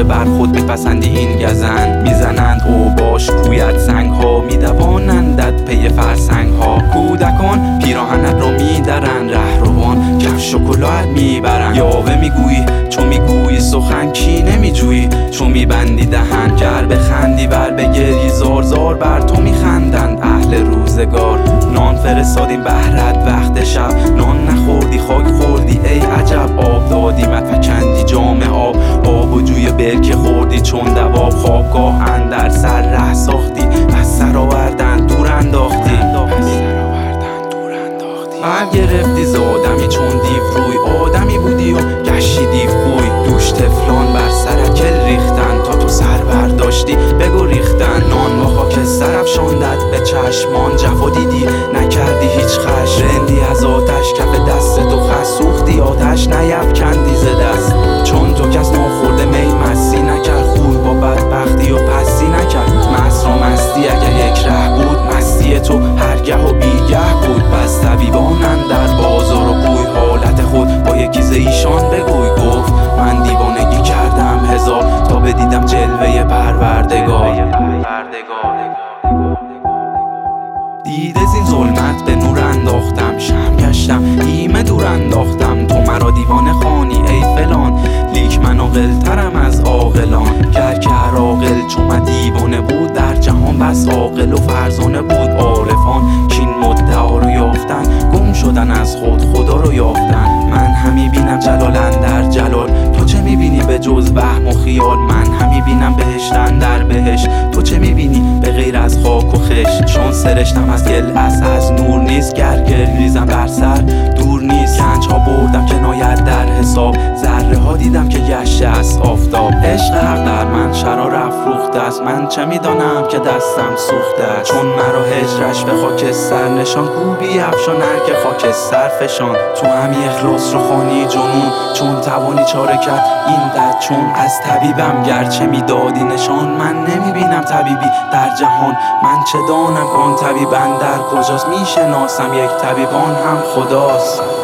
بر خود بپسندی این گزند. میزنند اوباش کویت سنگ ها، میدوانندت پی فرسنگ ها. کودکان پیراهنت را میدرند، رهروان کفش و کلاهت میبرند. یاوه میگویی چون میگویی سخن، کی نمیجویی چون میبندی دهن. گر بخندی ور بگری زار زار بر تو میخندند اهل روزگار. نان فرستادیم بهرت وقت شب، نان نخوردی خاک خوردی ای عجب. آب دادیمت فکندی جام آب و جوی برکه خوردی چون دواب. خوابگاه اندر سر ره ساختی، پس سر آوردن دور انداختی. برگرفتی ز آدمی چون دیو روی، آدمی بودی و گشتی دیو خوی. دوش طفلان بر سرت گل ریختن، تا تو سر برداشتی بگریختن. نان با خاکستر افشاندت به چشمان، جفا دیدی نکردی هیچ خش. رندی از آتش کف دست تو خس، سوختی آتش نیفکندی ز دست. چون تو کس ناخورده می مستی نکرد، خوی با بدبختی و پستی نکرد. مست را مستی اگه یک ره بود، مستی تو هرگه و بیگه بود. پس طبیبان اندر بازار و کوی، حالت خود با یکی ز ایشان بگوی. گفت من دیوانگی کردم هزار، تا بدیدم جلوه پروردگار. دیده زین ظلمت به نور انداختم، شم گشتم ایمه دور انداختم. تو مرا دیوانه خوانی ای فلان، لیک من عاقل‌ترم از عاقلان. گر که هر عاقل چو من دیوانه بود، در جهان بس عاقل و فرزانه بود. عارفان کین مدعا رو یافتن، گم شدن از خود خدا رو یافتن. من همی بینم جلال اندر جلال، تو چه میبینی به جز وهم و خیال. من همی بینم بهشت اندر بهشت، تو چه میبینی به غیر از خاک و خشت. چون سرشتم از گل از نور نیست، گر گل ریزم بر سر دور نیست. گنج ها بردم که ناید در حساب، ذره ها دیدم که گشته از آفتاب. عشق حق در من شرار افروخته است، من چه میدانم که دستم سوخته است. چون مرا هجرش به خاکستر نشان، کوبی افشان هر که خاکستر فشان. تو همی اخلاص رو خوانی جنون، چون توانی چاره کرد این درد. چون از طبیبم گرچه میدادی نشان، من نمیبینم طبیبی در جهان. من چه دانم که آن طبیب اندر کجاست، میشناسم یک طبیب آن هم خداست.